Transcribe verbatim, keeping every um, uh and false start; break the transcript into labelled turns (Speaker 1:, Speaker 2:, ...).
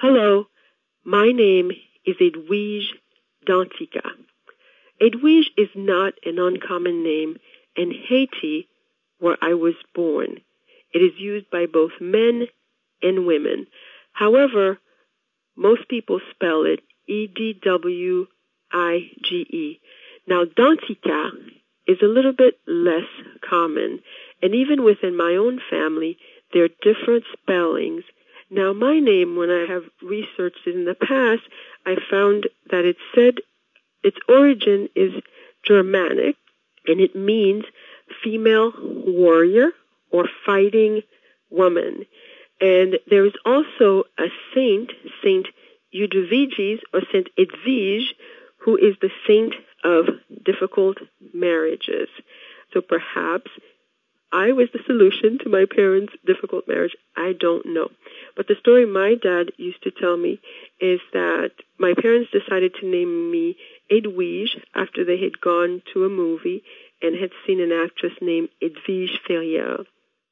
Speaker 1: Hello, my name is Edwige Dantica. Edwige is not an uncommon name in Haiti, where I was born. It is used by both men and women. However, most people spell it E D W I G E. Now, Dantica is a little bit less common, and even within my own family, there are different spellings. Now, my name, when I have researched it in the past, I found that it said its origin is Germanic, and it means female warrior or fighting woman. And there is also a saint, Saint Eudoviges or Saint Edwige, who is the saint of difficult marriages. So perhaps I was the solution to my parents' difficult marriage. I don't know. But the story my dad used to tell me is that my parents decided to name me Edwige after they had gone to a movie and had seen an actress named Edwige Ferrier.